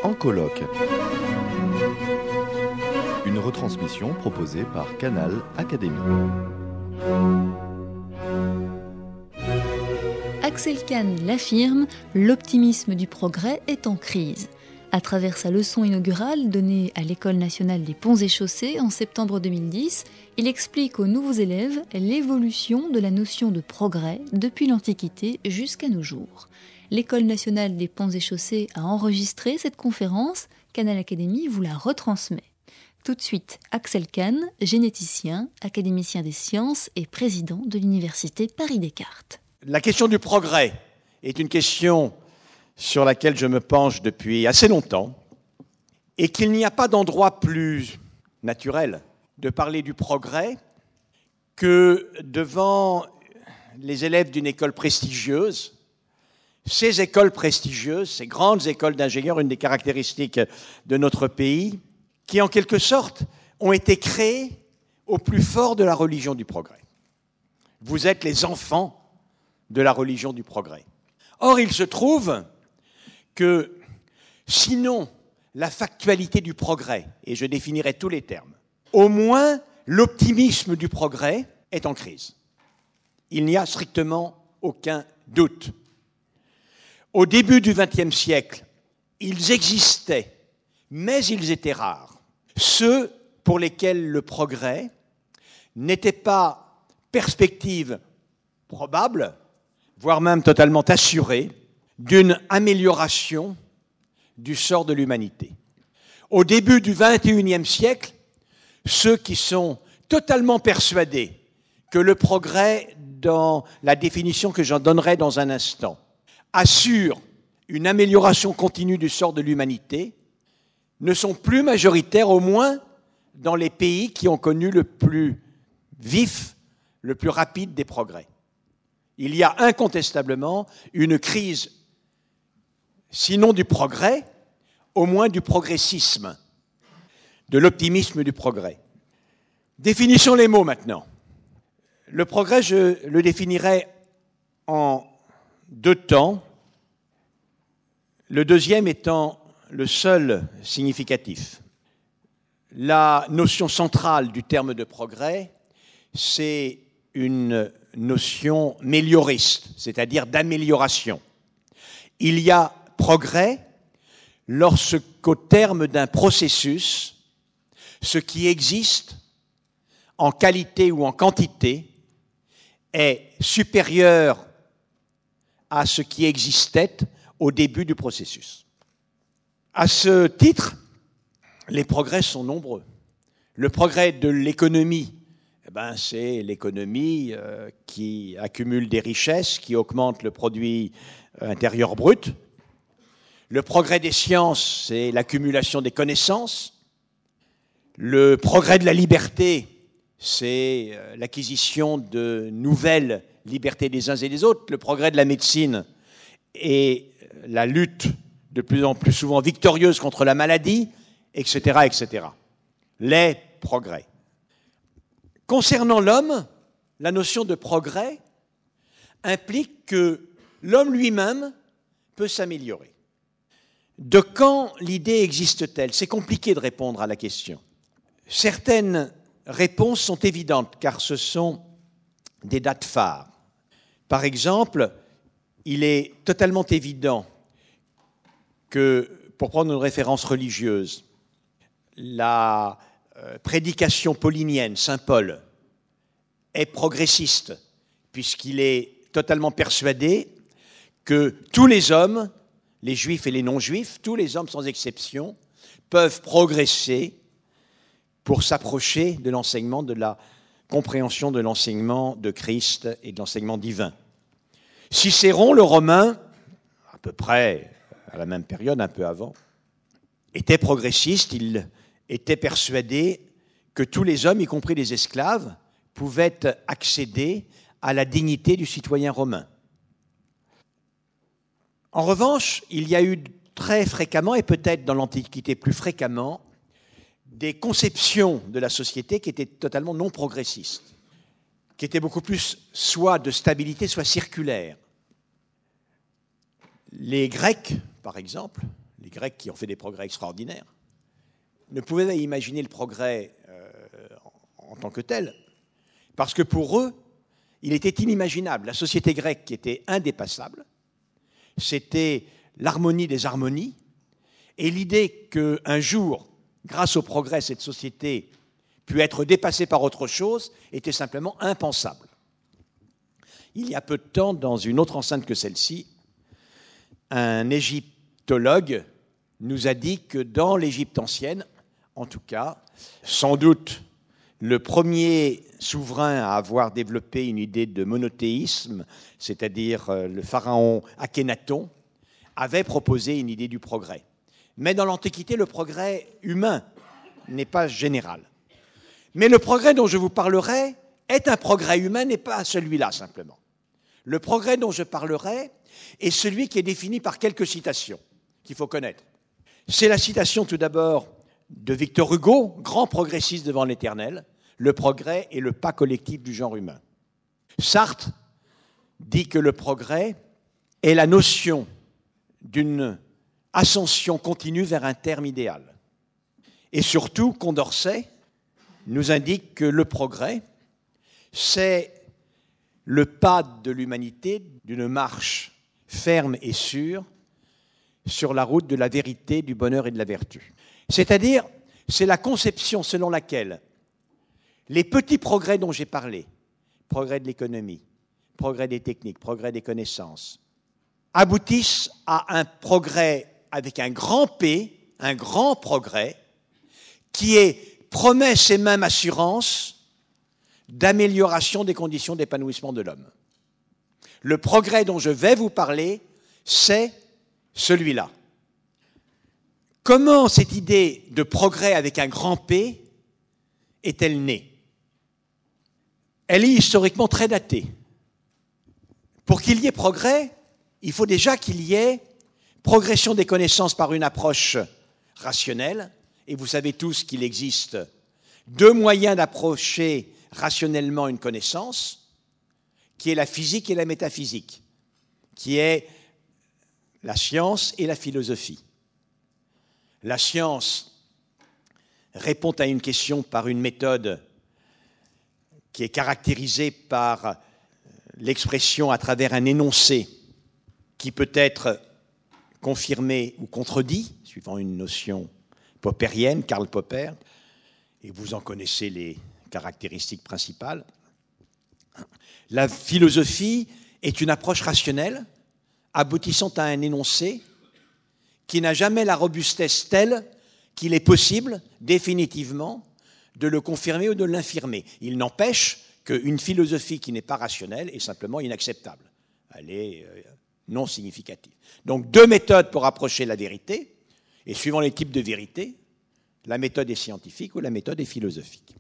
en colloque. Une retransmission proposée par Canal Académie. Axel Kahn l'affirme, l'optimisme du progrès est en crise. À travers sa leçon inaugurale donnée à l'École nationale des ponts et chaussées en septembre 2010, il explique aux nouveaux élèves l'évolution de la notion de progrès depuis l'Antiquité jusqu'à nos jours. L'École nationale des ponts et chaussées a enregistré cette conférence, Canal Académie vous la retransmet. Tout de suite, Axel Kahn, généticien, académicien des sciences et président de l'Université Paris-Descartes. La question du progrès est une question sur laquelle je me penche depuis assez longtemps et qu'il n'y a pas d'endroit plus naturel de parler du progrès que devant les élèves d'une école prestigieuse. Ces écoles prestigieuses, ces grandes écoles d'ingénieurs, une des caractéristiques de notre pays, qui en quelque sorte ont été créées au plus fort de la religion du progrès. Vous êtes les enfants de la religion du progrès. Or, il se trouve que, sinon la factualité du progrès, et je définirai tous les termes, au moins l'optimisme du progrès est en crise. Il n'y a strictement aucun doute. Au début du XXe siècle, ils existaient, mais ils étaient rares. Ceux pour lesquels le progrès n'était pas perspective probable, voire même totalement assurée, d'une amélioration du sort de l'humanité. Au début du XXIe siècle, ceux qui sont totalement persuadés que le progrès, dans la définition que j'en donnerai dans un instant, assure une amélioration continue du sort de l'humanité, ne sont plus majoritaires, au moins dans les pays qui ont connu le plus vif, le plus rapide des progrès. Il y a incontestablement une crise, sinon du progrès, au moins du progressisme, de l'optimisme du progrès. Définissons les mots maintenant. Le progrès, je le définirai en deux temps, le deuxième étant le seul significatif. La notion centrale du terme de progrès, c'est une notion mélioriste, c'est-à-dire d'amélioration. Il y a progrès lorsqu'au terme d'un processus, ce qui existe en qualité ou en quantité est supérieur à ce qui existait au début du processus. À ce titre, les progrès sont nombreux. Le progrès de l'économie, c'est l'économie qui accumule des richesses, qui augmente le produit intérieur brut. Le progrès des sciences, c'est l'accumulation des connaissances. Le progrès de la liberté, c'est l'acquisition de nouvelles libertés des uns et des autres. Le progrès de la médecine et la lutte de plus en plus souvent victorieuse contre la maladie, etc., etc. Les progrès. Concernant l'homme, la notion de progrès implique que l'homme lui-même peut s'améliorer. De quand l'idée existe-t-elle ? C'est compliqué de répondre à la question. Certaines réponses sont évidentes, car ce sont des dates phares. Par exemple, il est totalement évident que, pour prendre une référence religieuse, la prédication paulinienne, Saint Paul, est progressiste, puisqu'il est totalement persuadé que tous les hommes, les juifs et les non-juifs, tous les hommes sans exception, peuvent progresser pour s'approcher de l'enseignement, de la compréhension de l'enseignement de Christ et de l'enseignement divin. Cicéron, le Romain, à peu près à la même période, un peu avant, était progressiste, il était persuadé que tous les hommes, y compris les esclaves, pouvaient accéder à la dignité du citoyen romain. En revanche, il y a eu très fréquemment, et peut-être dans l'Antiquité plus fréquemment, des conceptions de la société qui étaient totalement non progressistes, qui étaient beaucoup plus soit de stabilité, soit circulaires. Les Grecs, par exemple, les Grecs qui ont fait des progrès extraordinaires, ne pouvaient imaginer le progrès en tant que tel, parce que pour eux, il était inimaginable. La société grecque qui était indépassable, c'était l'harmonie des harmonies, et l'idée qu'un jour, grâce au progrès, cette société pût être dépassée par autre chose était simplement impensable. Il y a peu de temps, dans une autre enceinte que celle-ci, un égyptologue nous a dit que dans l'Égypte ancienne, en tout cas, sans doute le premier souverain à avoir développé une idée de monothéisme, c'est-à-dire le pharaon Akhénaton, avait proposé une idée du progrès. Mais dans l'Antiquité, le progrès humain n'est pas général. Mais le progrès dont je vous parlerai est un progrès humain, n'est pas celui-là simplement. Le progrès dont je parlerai est celui qui est défini par quelques citations qu'il faut connaître. C'est la citation tout d'abord de Victor Hugo, grand progressiste devant l'Éternel, le progrès est le pas collectif du genre humain. Sartre dit que le progrès est la notion d'une ascension continue vers un terme idéal. Et surtout, Condorcet nous indique que le progrès, c'est le pas de l'humanité d'une marche ferme et sûre sur la route de la vérité, du bonheur et de la vertu. C'est-à-dire, c'est la conception selon laquelle les petits progrès dont j'ai parlé, progrès de l'économie, progrès des techniques, progrès des connaissances, aboutissent à un progrès avec un grand P, un grand progrès, qui est promesse et même assurance d'amélioration des conditions d'épanouissement de l'homme. Le progrès dont je vais vous parler, c'est celui-là. Comment cette idée de progrès avec un grand P est-elle née? Elle est historiquement très datée. Pour qu'il y ait progrès, il faut déjà qu'il y ait progression des connaissances par une approche rationnelle, et vous savez tous qu'il existe deux moyens d'approcher rationnellement une connaissance, qui est la physique et la métaphysique, qui est la science et la philosophie. La science répond à une question par une méthode qui est caractérisée par l'expression à travers un énoncé qui peut être confirmé ou contredit, suivant une notion poppérienne, Karl Popper, et vous en connaissez les caractéristiques principales. La philosophie est une approche rationnelle, aboutissant à un énoncé qui n'a jamais la robustesse telle qu'il est possible, définitivement, de le confirmer ou de l'infirmer. Il n'empêche qu'une philosophie qui n'est pas rationnelle est simplement inacceptable. Elle est non significative. Donc, deux méthodes pour approcher la vérité, et suivant les types de vérité, la méthode est scientifique ou la méthode est philosophique.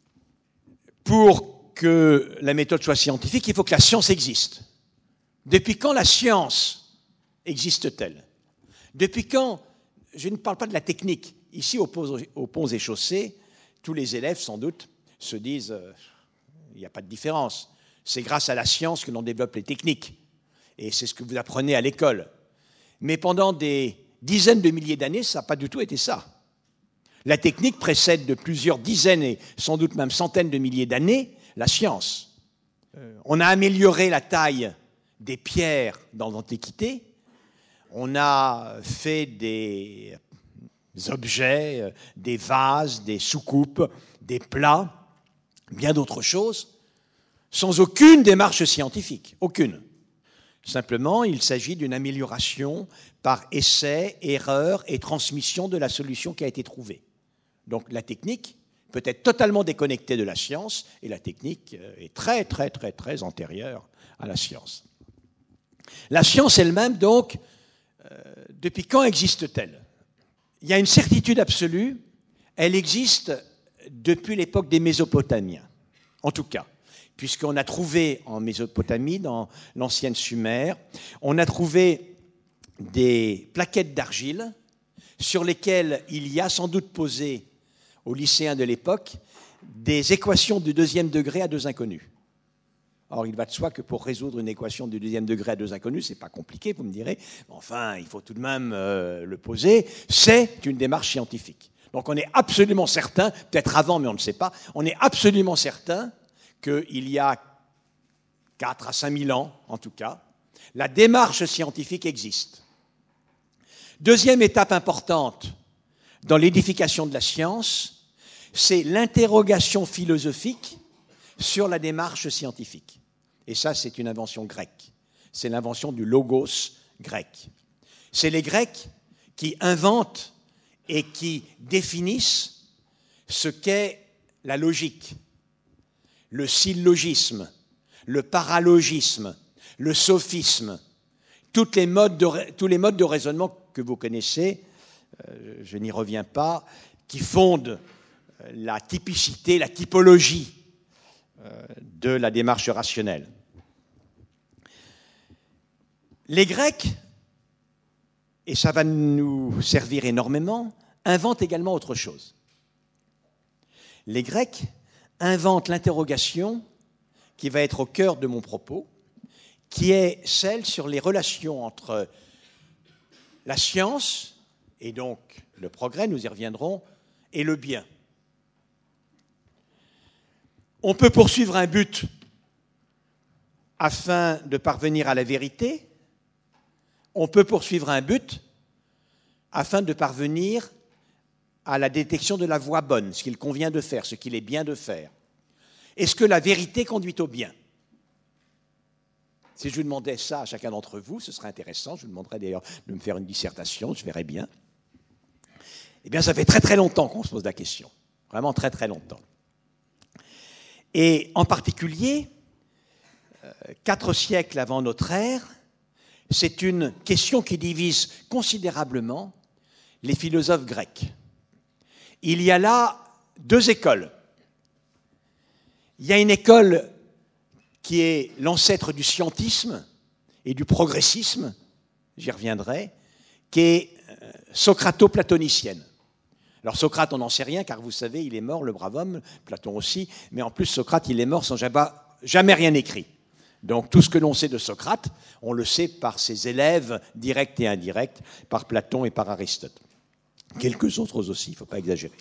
Pour que la méthode soit scientifique, il faut que la science existe. Depuis quand la science existe-t-elle? Depuis quand, je ne parle pas de la technique, ici aux ponts et chaussées, tous les élèves sans doute se disent il n'y a pas de différence. C'est grâce à la science que l'on développe les techniques. Et c'est ce que vous apprenez à l'école. Mais pendant des dizaines de milliers d'années, ça n'a pas du tout été ça. La technique précède de plusieurs dizaines et sans doute même centaines de milliers d'années la science. On a amélioré la taille des pierres dans l'Antiquité. On a fait des objets, des vases, des soucoupes, des plats, bien d'autres choses, sans aucune démarche scientifique, aucune. Simplement, il s'agit d'une amélioration par essai, erreur et transmission de la solution qui a été trouvée. Donc la technique peut être totalement déconnectée de la science, et la technique est très, très, très, très antérieure à la science. La science elle-même, donc, depuis quand existe-t-elle? Il y a une certitude absolue, elle existe depuis l'époque des Mésopotamiens, en tout cas, puisqu'on a trouvé en Mésopotamie, dans l'ancienne Sumer, on a trouvé des plaquettes d'argile sur lesquelles il y a sans doute posé aux lycéens de l'époque des équations du deuxième degré à deux inconnus. Or, il va de soi que pour résoudre une équation du deuxième degré à deux inconnus, c'est pas compliqué, vous me direz, mais enfin, il faut tout de même le poser, c'est une démarche scientifique. Donc on est absolument certain, peut-être avant, mais on ne sait pas, on est absolument certain qu'il y a 4 à 5 000 ans, en tout cas, la démarche scientifique existe. Deuxième étape importante dans l'édification de la science, c'est l'interrogation philosophique sur la démarche scientifique. Et ça, c'est une invention grecque. C'est l'invention du logos grec. C'est les Grecs qui inventent et qui définissent ce qu'est la logique, le syllogisme, le paralogisme, le sophisme, tous les modes de raisonnement que vous connaissez, je n'y reviens pas, qui fondent la typicité, la typologie de la démarche rationnelle. Les Grecs, et ça va nous servir énormément, inventent également autre chose. Les Grecs inventent l'interrogation qui va être au cœur de mon propos, qui est celle sur les relations entre la science, et donc le progrès, nous y reviendrons, et le bien. On peut poursuivre un but afin de parvenir à la vérité. On peut poursuivre un but afin de parvenir à la détection de la voie bonne, ce qu'il convient de faire, ce qu'il est bien de faire. Est-ce que la vérité conduit au bien ? Si je vous demandais ça à chacun d'entre vous, ce serait intéressant. Je vous demanderais d'ailleurs de me faire une dissertation, je verrais bien. Eh bien, ça fait très très longtemps qu'on se pose la question. Vraiment très très longtemps. Et en particulier, 4 siècles avant notre ère, c'est une question qui divise considérablement les philosophes grecs. Il y a là 2 écoles. Il y a une école qui est l'ancêtre du scientisme et du progressisme, j'y reviendrai, qui est socrato-platonicienne. Alors Socrate, on n'en sait rien, car vous savez, il est mort, le brave homme, Platon aussi, mais en plus Socrate, il est mort sans jamais rien écrit. Donc tout ce que l'on sait de Socrate, on le sait par ses élèves directs et indirects, par Platon et par Aristote. Quelques autres aussi, il ne faut pas exagérer.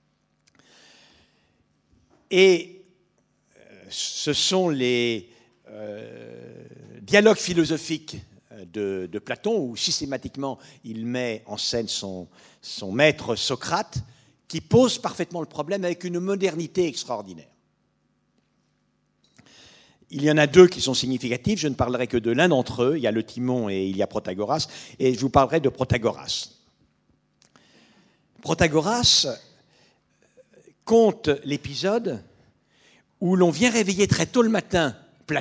Et ce sont les dialogues philosophiques de Platon, où systématiquement il met en scène son maître Socrate, qui pose parfaitement le problème avec une modernité extraordinaire. Il y en a 2 qui sont significatifs, je ne parlerai que de l'un d'entre eux, il y a le Timon et il y a Protagoras, et je vous parlerai de Protagoras. Protagoras conte l'épisode où l'on vient réveiller très tôt le matin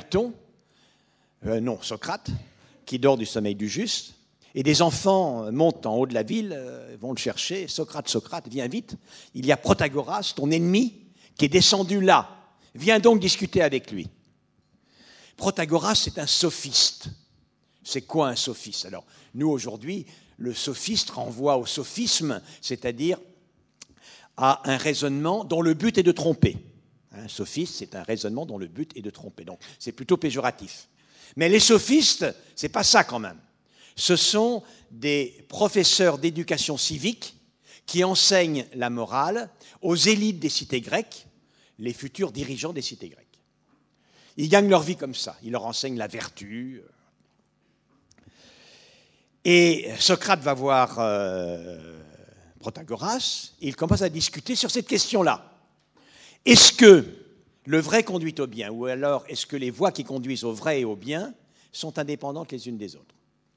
Socrate, qui dort du sommeil du juste, et des enfants montent en haut de la ville, vont le chercher, Socrate, viens vite, il y a Protagoras, ton ennemi, qui est descendu là, viens donc discuter avec lui. Protagoras, c'est un sophiste. C'est quoi un sophiste ? Alors, nous, aujourd'hui, le sophiste renvoie au sophisme, c'est-à-dire à un raisonnement dont le but est de tromper. Un sophiste, c'est un raisonnement dont le but est de tromper. Donc, c'est plutôt péjoratif. Mais les sophistes, c'est pas ça quand même. Ce sont des professeurs d'éducation civique qui enseignent la morale aux élites des cités grecques, les futurs dirigeants des cités grecques. Ils gagnent leur vie comme ça. Ils leur enseignent la vertu. Et Socrate va voir Protagoras et il commence à discuter sur cette question-là. Est-ce que le vrai conduit au bien, ou alors est-ce que les voies qui conduisent au vrai et au bien sont indépendantes les unes des autres ?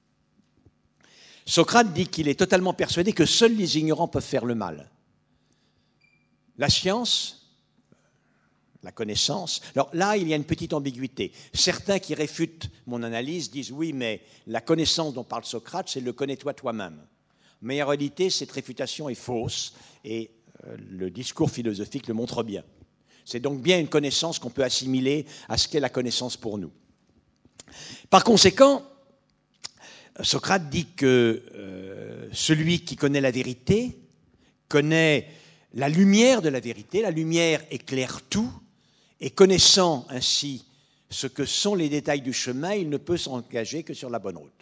Socrate dit qu'il est totalement persuadé que seuls les ignorants peuvent faire le mal. La science, la connaissance. Alors là, il y a une petite ambiguïté. Certains qui réfutent mon analyse disent oui, mais la connaissance dont parle Socrate, c'est le connais-toi toi-même. Mais en réalité, cette réfutation est fausse et le discours philosophique le montre bien. C'est donc bien une connaissance qu'on peut assimiler à ce qu'est la connaissance pour nous. Par conséquent, Socrate dit que celui qui connaît la vérité connaît la lumière de la vérité, la lumière éclaire tout, et connaissant ainsi ce que sont les détails du chemin, il ne peut s'engager que sur la bonne route.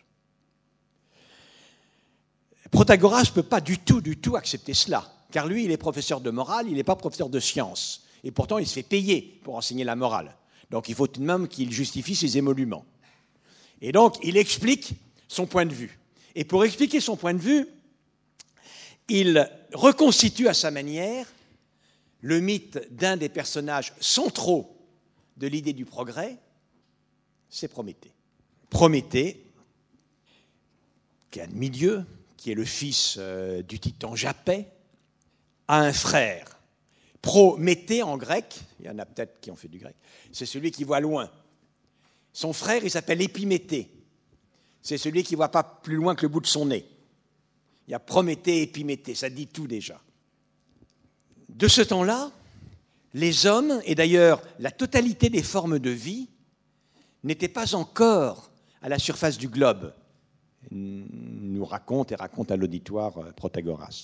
Protagoras ne peut pas du tout accepter cela, car lui, il est professeur de morale, il n'est pas professeur de sciences, et pourtant il se fait payer pour enseigner la morale. Donc il faut tout de même qu'il justifie ses émoluments. Et donc il explique son point de vue. Et pour expliquer son point de vue, il reconstitue à sa manière le mythe d'un des personnages centraux de l'idée du progrès, c'est Prométhée. Prométhée, qui est un demi-dieu, qui est le fils du titan Japet, a un frère. Prométhée en grec, il y en a peut-être qui ont fait du grec, c'est celui qui voit loin. Son frère, il s'appelle Épiméthée. C'est celui qui ne voit pas plus loin que le bout de son nez. Il y a Prométhée et Épiméthée, ça dit tout déjà. De ce temps-là, les hommes, et d'ailleurs la totalité des formes de vie, n'étaient pas encore à la surface du globe, nous raconte à l'auditoire Protagoras.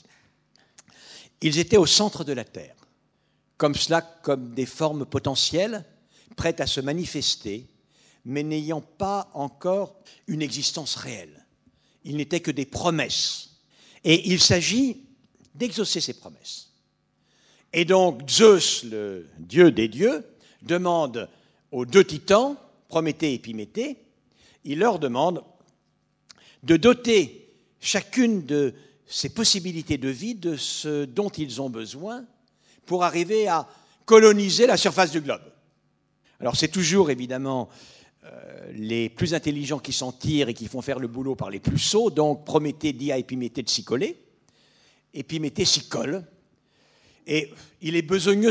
Ils étaient au centre de la Terre, comme cela, comme des formes potentielles, prêtes à se manifester, mais n'ayant pas encore une existence réelle. Ils n'étaient que des promesses. Et il s'agit d'exaucer ces promesses. Et donc Zeus, le dieu des dieux, demande aux deux titans, Prométhée et Épiméthée, il leur demande de doter chacune de ces possibilités de vie de ce dont ils ont besoin pour arriver à coloniser la surface du globe. Alors c'est toujours évidemment les plus intelligents qui s'en tirent et qui font faire le boulot par les plus sots, donc Prométhée dit à Épiméthée de s'y coller, Épiméthée s'y colle, et il est besogneux,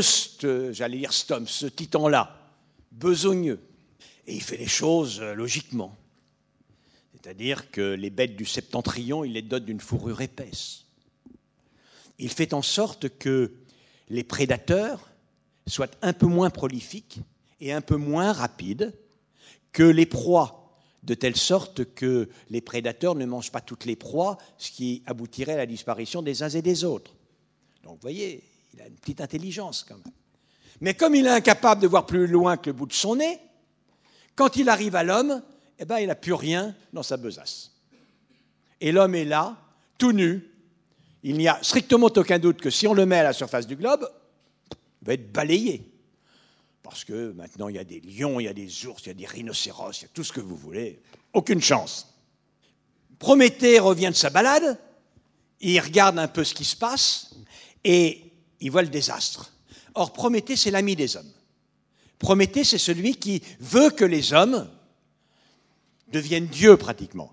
ce titan-là, besogneux, et il fait les choses logiquement. C'est-à-dire que les bêtes du septentrion, il les dote d'une fourrure épaisse. Il fait en sorte que les prédateurs soient un peu moins prolifiques et un peu moins rapides que les proies, de telle sorte que les prédateurs ne mangent pas toutes les proies, ce qui aboutirait à la disparition des uns et des autres. Donc vous voyez, il a une petite intelligence quand même. Mais comme il est incapable de voir plus loin que le bout de son nez, quand il arrive à l'homme, eh ben, il n'a plus rien dans sa besace. Et l'homme est là, tout nu. Il n'y a strictement aucun doute que si on le met à la surface du globe, il va être balayé. Parce que maintenant, il y a des lions, il y a des ours, il y a des rhinocéros, il y a tout ce que vous voulez. Aucune chance. Prométhée revient de sa balade, il regarde un peu ce qui se passe et il voit le désastre. Or, Prométhée, c'est l'ami des hommes. Prométhée, c'est celui qui veut que les hommes deviennent dieux pratiquement.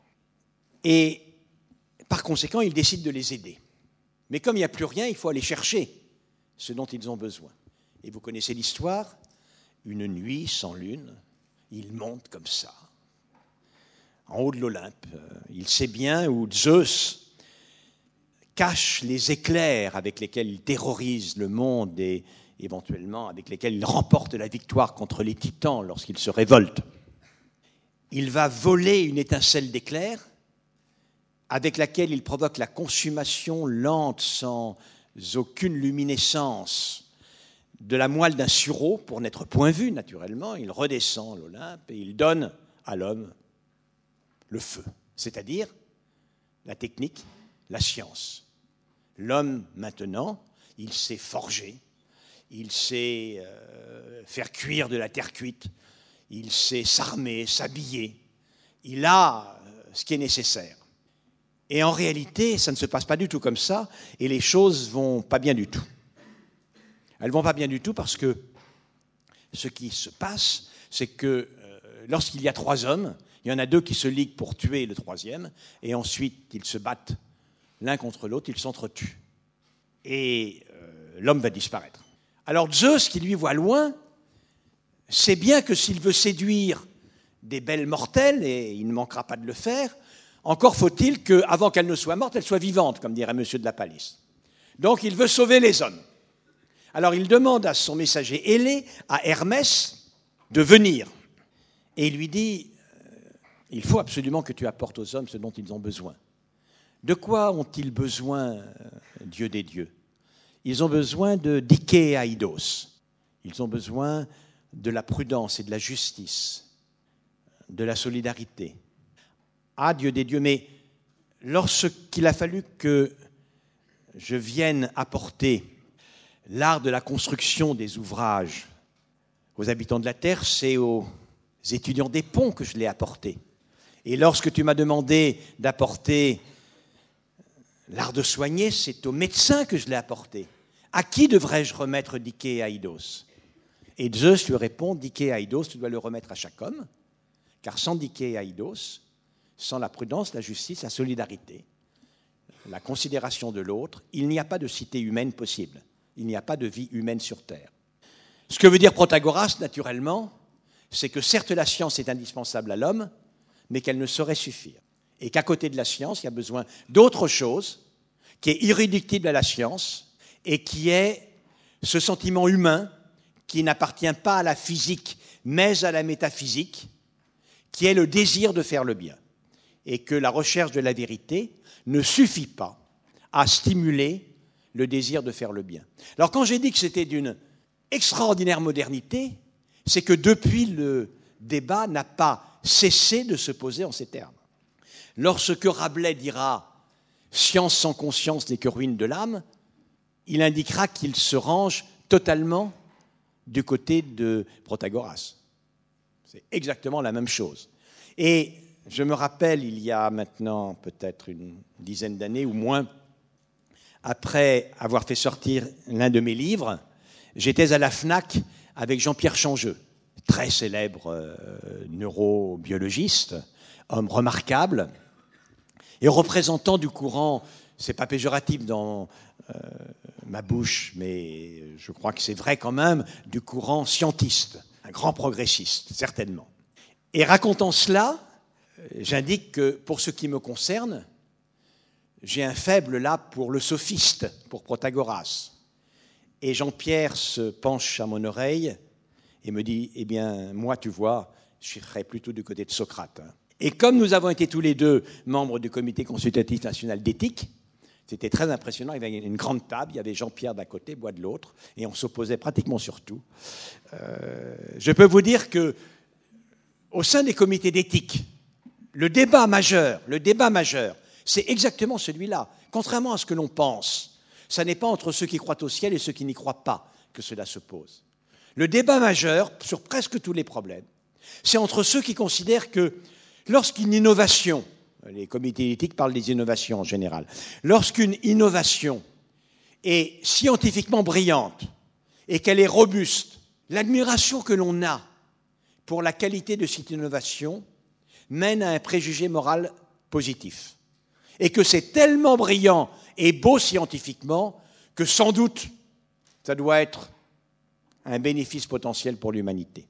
Et par conséquent, il décide de les aider. Mais comme il n'y a plus rien, il faut aller chercher ce dont ils ont besoin. Et vous connaissez l'histoire, une nuit sans lune, il monte comme ça, en haut de l'Olympe. Il sait bien où Zeus cache les éclairs avec lesquels il terrorise le monde et éventuellement avec lesquels il remporte la victoire contre les titans lorsqu'ils se révoltent. Il va voler une étincelle d'éclair avec laquelle il provoque la consumation lente, sans aucune luminescence, de la moelle d'un sureau, pour n'être point vu naturellement. Il redescend l'Olympe et il donne à l'homme le feu, c'est-à-dire la technique, la science. L'homme, maintenant, il sait forger, il sait faire cuire de la terre cuite, il sait s'armer, s'habiller, il a ce qui est nécessaire. Et en réalité, ça ne se passe pas du tout comme ça, et les choses ne vont pas bien du tout. Elles ne vont pas bien du tout parce que ce qui se passe, c'est que lorsqu'il y a 3 hommes, il y en a 2 qui se liguent pour tuer le 3e, et ensuite ils se battent l'un contre l'autre, ils s'entretuent. Et l'homme va disparaître. Alors Zeus, qui lui voit loin, sait bien que s'il veut séduire des belles mortelles, et il ne manquera pas de le faire, encore faut-il qu'avant qu'elle ne soit morte, elle soit vivante, comme dirait Monsieur de la Palisse. Donc il veut sauver les hommes. Alors il demande à son messager ailé, à Hermès, de venir. Et il lui dit, il faut absolument que tu apportes aux hommes ce dont ils ont besoin. De quoi ont-ils besoin, Dieu des dieux ? Ils ont besoin de Dikaidos. Ils ont besoin de la prudence et de la justice, de la solidarité. Ah, Dieu des dieux, mais lorsqu'il a fallu que je vienne apporter l'art de la construction des ouvrages aux habitants de la terre, c'est aux étudiants des ponts que je l'ai apporté. Et lorsque tu m'as demandé d'apporter l'art de soigner, c'est aux médecins que je l'ai apporté. À qui devrais-je remettre Dike et Aïdos? Et Zeus lui répond, Dike et Aïdos, tu dois le remettre à chaque homme, car sans Dike et Aïdos, sans la prudence, la justice, la solidarité, la considération de l'autre, il n'y a pas de cité humaine possible. Il n'y a pas de vie humaine sur Terre. Ce que veut dire Protagoras, naturellement, c'est que certes la science est indispensable à l'homme, mais qu'elle ne saurait suffire. Et qu'à côté de la science, il y a besoin d'autre chose qui est irréductible à la science et qui est ce sentiment humain qui n'appartient pas à la physique, mais à la métaphysique, qui est le désir de faire le bien. Et que la recherche de la vérité ne suffit pas à stimuler le désir de faire le bien. Alors quand j'ai dit que c'était d'une extraordinaire modernité, c'est que depuis le débat n'a pas cessé de se poser en ces termes. Lorsque Rabelais dira « science sans conscience n'est que ruine de l'âme », il indiquera qu'il se range totalement du côté de Protagoras. C'est exactement la même chose. Et je me rappelle, il y a maintenant peut-être une dizaine d'années ou moins, après avoir fait sortir l'un de mes livres, j'étais à la FNAC avec Jean-Pierre Changeux, très célèbre neurobiologiste, homme remarquable, et représentant du courant, c'est pas péjoratif dans ma bouche, mais je crois que c'est vrai quand même, du courant scientiste, un grand progressiste, certainement. Et racontant cela, j'indique que pour ce qui me concerne, j'ai un faible là pour le sophiste, pour Protagoras. Et Jean-Pierre se penche à mon oreille et me dit « Eh bien, moi, tu vois, je serais plutôt du côté de Socrate. » Et comme nous avons été tous les deux membres du Comité consultatif national d'éthique, c'était très impressionnant. Il y avait une grande table, il y avait Jean-Pierre d'un côté, moi de l'autre, et on s'opposait pratiquement sur tout. Je peux vous dire que, au sein des comités d'éthique, le débat majeur, c'est exactement celui-là. Contrairement à ce que l'on pense, ça n'est pas entre ceux qui croient au ciel et ceux qui n'y croient pas que cela se pose. Le débat majeur, sur presque tous les problèmes, c'est entre ceux qui considèrent que lorsqu'une innovation, les comités d'éthique parlent des innovations en général, lorsqu'une innovation est scientifiquement brillante et qu'elle est robuste, l'admiration que l'on a pour la qualité de cette innovation mène à un préjugé moral positif. Et que c'est tellement brillant et beau scientifiquement que sans doute ça doit être un bénéfice potentiel pour l'humanité.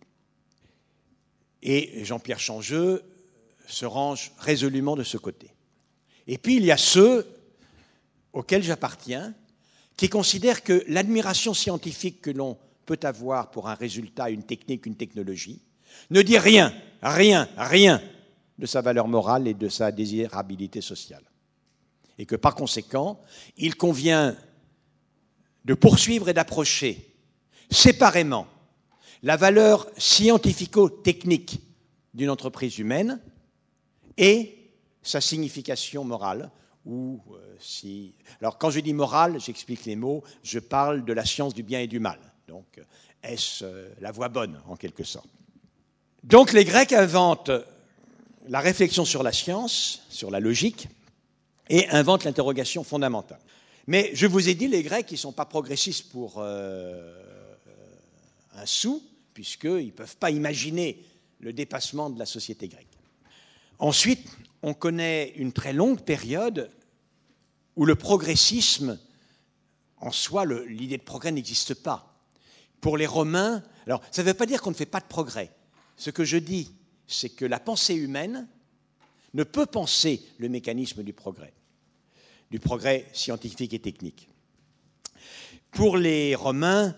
Et Jean-Pierre Changeux se range résolument de ce côté. Et puis il y a ceux auxquels j'appartiens qui considèrent que l'admiration scientifique que l'on peut avoir pour un résultat, une technique, une technologie, ne dit rien de sa valeur morale et de sa désirabilité sociale. Et que par conséquent, il convient de poursuivre et d'approcher séparément la valeur scientifico-technique d'une entreprise humaine et sa signification morale. Alors quand je dis morale, j'explique les mots, je parle de la science du bien et du mal. Donc est-ce la voie bonne en quelque sorte? Donc les Grecs inventent la réflexion sur la science, sur la logique, et inventent l'interrogation fondamentale. Mais je vous ai dit, les Grecs, ils ne sont pas progressistes pour un sou, puisqu'ils ne peuvent pas imaginer le dépassement de la société grecque. Ensuite, on connaît une très longue période où le progressisme, en soi, l'idée de progrès n'existe pas. Pour les Romains, alors ça ne veut pas dire qu'on ne fait pas de progrès. Ce que je dis, c'est que la pensée humaine ne peut penser le mécanisme du progrès scientifique et technique. Pour les Romains,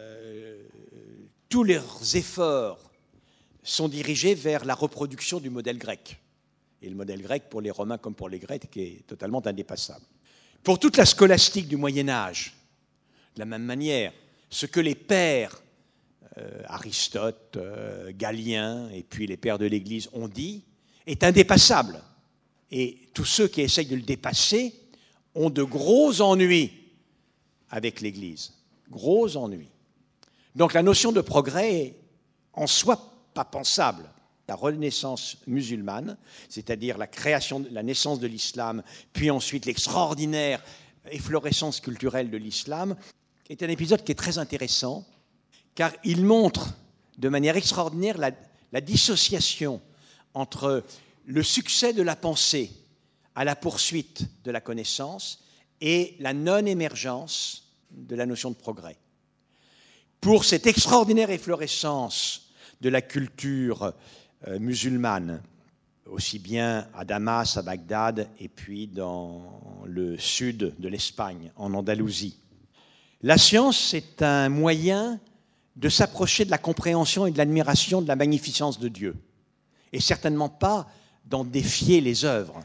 tous leurs efforts sont dirigés vers la reproduction du modèle grec. Et le modèle grec, pour les Romains comme pour les Grecs, est totalement indépassable. Pour toute la scolastique du Moyen-Âge, de la même manière, ce que les pères Aristote, Galien et puis les pères de l'Église ont dit, est indépassable. Et tous ceux qui essayent de le dépasser ont de gros ennuis avec l'Église. Gros ennuis. Donc la notion de progrès est en soi pas pensable. La renaissance musulmane, c'est-à-dire la naissance de l'islam, puis ensuite l'extraordinaire efflorescence culturelle de l'islam, est un épisode qui est très intéressant, car il montre de manière extraordinaire la dissociation entre le succès de la pensée à la poursuite de la connaissance et la non-émergence de la notion de progrès. Pour cette extraordinaire efflorescence de la culture musulmane, aussi bien à Damas, à Bagdad, et puis dans le sud de l'Espagne, en Andalousie. La science est un moyen de s'approcher de la compréhension et de l'admiration de la magnificence de Dieu, et certainement pas d'en défier les œuvres.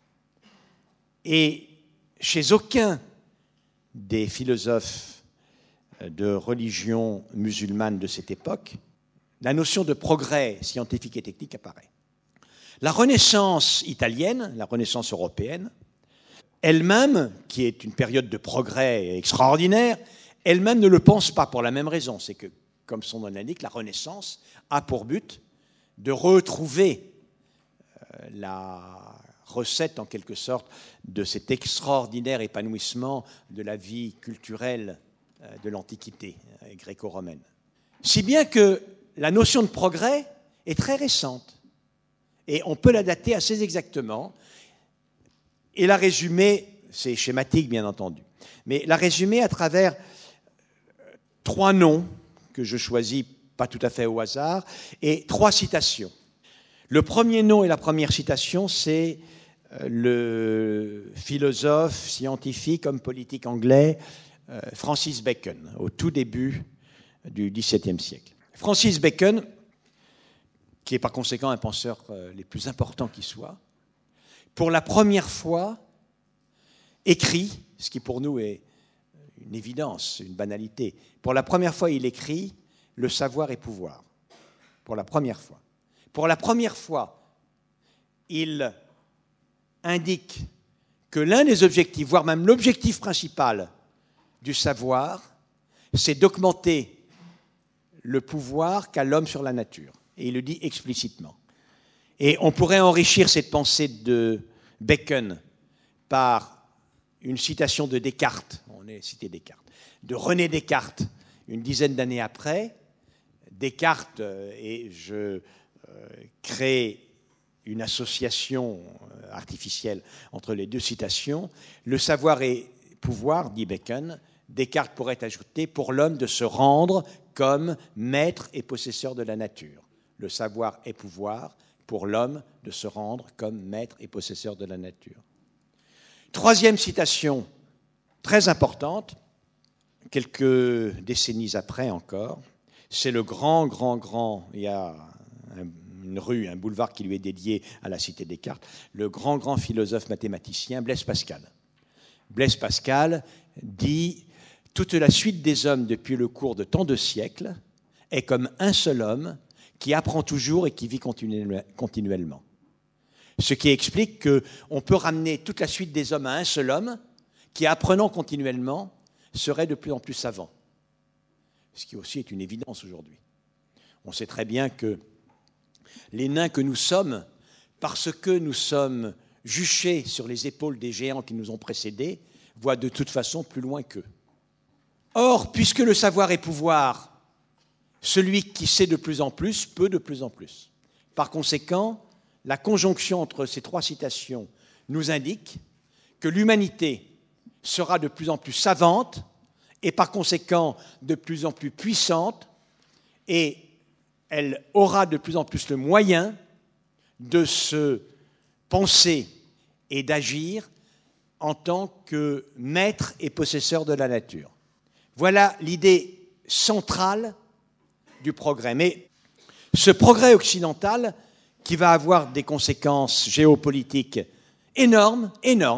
Et chez aucun des philosophes de religion musulmane de cette époque, la notion de progrès scientifique et technique apparaît. La Renaissance italienne, la Renaissance européenne, elle-même, qui est une période de progrès extraordinaire, elle-même ne le pense pas pour la même raison. C'est que, comme son nom l'indique, la Renaissance a pour but de retrouver la recette, en quelque sorte, de cet extraordinaire épanouissement de la vie culturelle de l'Antiquité gréco-romaine. Si bien que la notion de progrès est très récente. Et on peut la dater assez exactement et la résumer, c'est schématique bien entendu, mais la résumer à travers 3 noms que je choisis pas tout à fait au hasard et 3 citations. Le premier nom et la première citation, c'est le philosophe, scientifique, homme politique anglais Francis Bacon, au tout début du XVIIe siècle. Francis Bacon, qui est par conséquent un penseur les plus importants qui soit, pour la première fois écrit, ce qui pour nous est une évidence, une banalité, pour la première fois il écrit « Le savoir est pouvoir ». Pour la première fois. Pour la première fois, il indique que l'un des objectifs, voire même l'objectif principal du savoir, c'est d'augmenter le pouvoir qu'a l'homme sur la nature. Et il le dit explicitement. Et on pourrait enrichir cette pensée de Bacon par une citation de Descartes, on est cité Descartes, de René Descartes, une dizaine d'années après. Descartes, et je crée une association artificielle entre les 2 citations, le savoir et pouvoir, dit Bacon, Descartes pourrait ajouter, pour l'homme de se rendre comme maître et possesseur de la nature. Le savoir est pouvoir, pour l'homme de se rendre comme maître et possesseur de la nature. 3e citation, très importante, quelques décennies après encore, c'est le grand, il y a une rue, un boulevard qui lui est dédié à la cité Descartes, le grand philosophe mathématicien Blaise Pascal. Blaise Pascal dit « Toute la suite des hommes depuis le cours de tant de siècles est comme un seul homme qui apprend toujours et qui vit continuellement. » Ce qui explique qu'on peut ramener toute la suite des hommes à un seul homme qui, apprenant continuellement, serait de plus en plus savant. Ce qui aussi est une évidence aujourd'hui. On sait très bien que les nains que nous sommes, parce que nous sommes juchés sur les épaules des géants qui nous ont précédés, voient de toute façon plus loin qu'eux. Or, puisque le savoir est pouvoir, celui qui sait de plus en plus peut de plus en plus. Par conséquent, la conjonction entre ces 3 citations nous indique que l'humanité sera de plus en plus savante et par conséquent de plus en plus puissante, et elle aura de plus en plus le moyen de se penser et d'agir en tant que maître et possesseur de la nature. Voilà l'idée centrale du progrès. Mais ce progrès occidental, qui va avoir des conséquences géopolitiques énormes,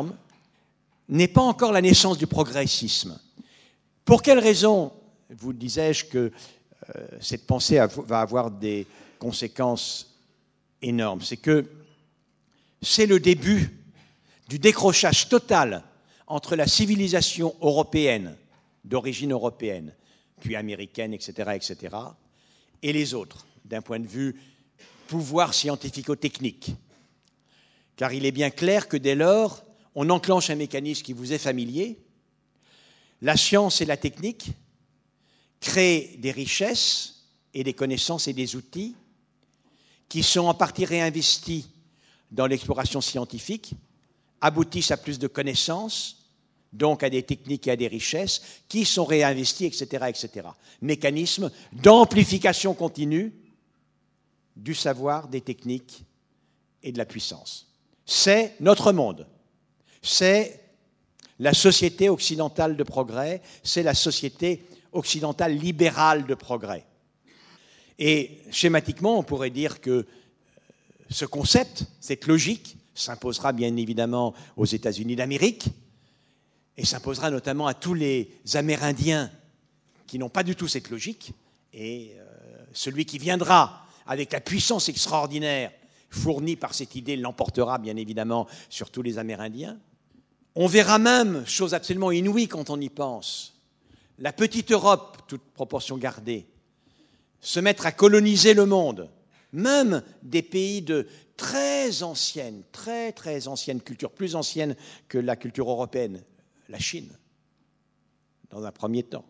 n'est pas encore la naissance du progressisme. Pour quelle raison, vous disais-je, que cette pensée va avoir des conséquences énormes. C'est que c'est le début du décrochage total entre la civilisation européenne, d'origine européenne, puis américaine, etc., et les autres, d'un point de vue pouvoir scientifico-technique. Car il est bien clair que dès lors, on enclenche un mécanisme qui vous est familier. La science et la technique créent des richesses et des connaissances et des outils qui sont en partie réinvestis dans l'exploration scientifique, aboutissent à plus de connaissances, donc à des techniques et à des richesses, qui sont réinvestis, etc. Mécanisme d'amplification continue du savoir, des techniques et de la puissance. C'est notre monde. C'est la société occidentale de progrès, c'est la société occidentale libérale de progrès. Et schématiquement, on pourrait dire que ce concept, cette logique, s'imposera bien évidemment aux États-Unis d'Amérique et s'imposera notamment à tous les Amérindiens qui n'ont pas du tout cette logique. Et celui qui viendra avec la puissance extraordinaire fournie par cette idée l'emportera bien évidemment sur tous les Amérindiens. On verra même, chose absolument inouïe quand on y pense, la petite Europe, toute proportion gardée, se mettre à coloniser le monde, même des pays de très ancienne culture, plus ancienne que la culture européenne, la Chine, dans un premier temps.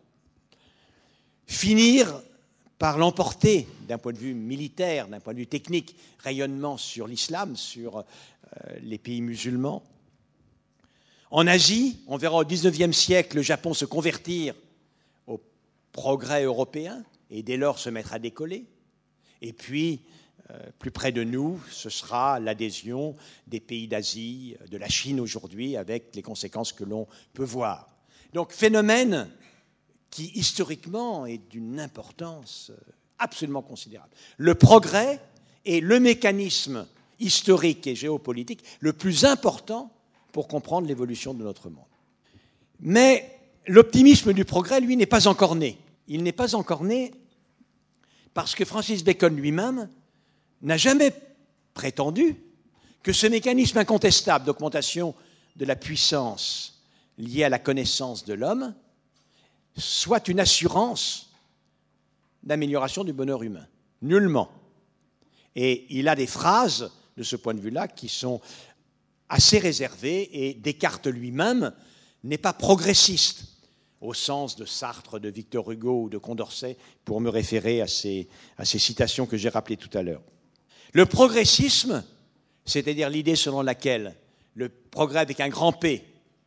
Finir par l'emporter d'un point de vue militaire, d'un point de vue technique, rayonnement sur l'islam, sur les pays musulmans. En Asie, on verra au XIXe siècle le Japon se convertir au progrès européen et dès lors se mettre à décoller. Et puis, plus près de nous, ce sera l'adhésion des pays d'Asie, de la Chine aujourd'hui, avec les conséquences que l'on peut voir. Donc, phénomène qui, historiquement, est d'une importance absolument considérable. Le progrès est le mécanisme historique et géopolitique le plus important pour comprendre l'évolution de notre monde. Mais l'optimisme du progrès, lui, n'est pas encore né. Il n'est pas encore né parce que Francis Bacon lui-même n'a jamais prétendu que ce mécanisme incontestable d'augmentation de la puissance liée à la connaissance de l'homme soit une assurance d'amélioration du bonheur humain. Nullement. Et il a des phrases, de ce point de vue-là, qui sont assez réservées, et Descartes lui-même n'est pas progressiste, au sens de Sartre, de Victor Hugo ou de Condorcet, pour me référer à ces citations que j'ai rappelées tout à l'heure. Le progressisme, c'est-à-dire l'idée selon laquelle le progrès avec un grand P,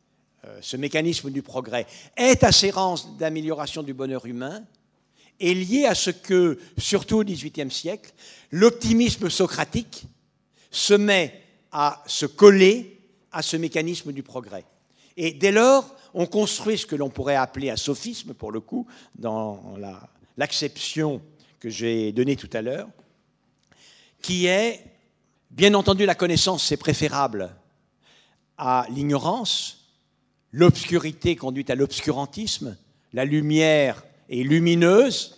ce mécanisme du progrès, est assurance d'amélioration du bonheur humain, est lié à ce que, surtout au XVIIIe siècle, l'optimisme socratique se met à se coller à ce mécanisme du progrès. Et dès lors, on construit ce que l'on pourrait appeler un sophisme, pour le coup, dans l'acception que j'ai donnée tout à l'heure, qui est, bien entendu, la connaissance, c'est préférable à l'ignorance, l'obscurité conduit à l'obscurantisme, la lumière est lumineuse,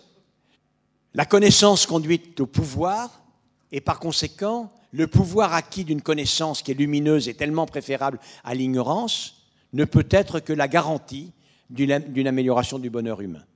la connaissance conduit au pouvoir, et par conséquent, le pouvoir acquis d'une connaissance qui est lumineuse est tellement préférable à l'ignorance, ne peut être que la garantie d'une amélioration du bonheur humain.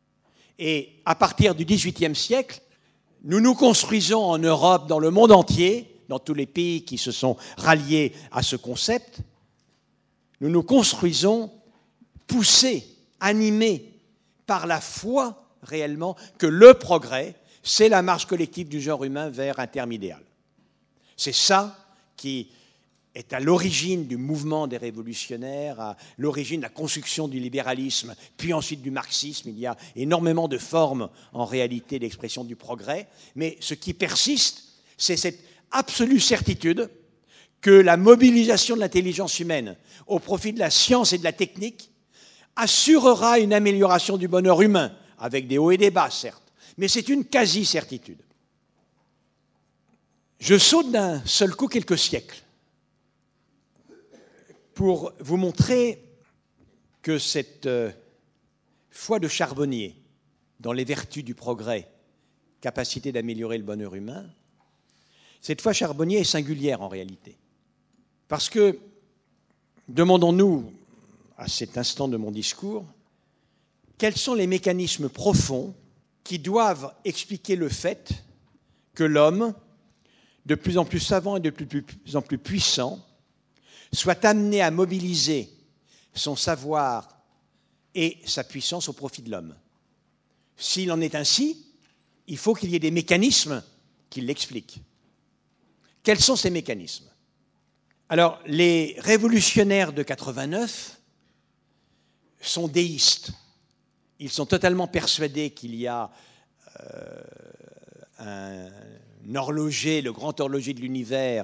Et à partir du XVIIIe siècle, nous nous construisons en Europe, dans le monde entier, dans tous les pays qui se sont ralliés à ce concept, nous nous construisons poussés, animés par la foi réellement que le progrès, c'est la marche collective du genre humain vers un terme idéal. C'est ça qui est à l'origine du mouvement des révolutionnaires, à l'origine de la construction du libéralisme, puis ensuite du marxisme. Il y a énormément de formes, en réalité, d'expression du progrès. Mais ce qui persiste, c'est cette absolue certitude que la mobilisation de l'intelligence humaine au profit de la science et de la technique assurera une amélioration du bonheur humain, avec des hauts et des bas, certes. Mais c'est une quasi-certitude. Je saute d'un seul coup quelques siècles pour vous montrer que cette foi de Charbonnier dans les vertus du progrès, capacité d'améliorer le bonheur humain, cette foi Charbonnier est singulière en réalité. Parce que, demandons-nous, à cet instant de mon discours, quels sont les mécanismes profonds qui doivent expliquer le fait que l'homme, de plus en plus savant et de plus en plus puissant, soit amené à mobiliser son savoir et sa puissance au profit de l'homme. S'il en est ainsi, il faut qu'il y ait des mécanismes qui l'expliquent. Quels sont ces mécanismes ? Alors, les révolutionnaires de 89 sont déistes. Ils sont totalement persuadés qu'il y a un horloger, le grand horloger de l'univers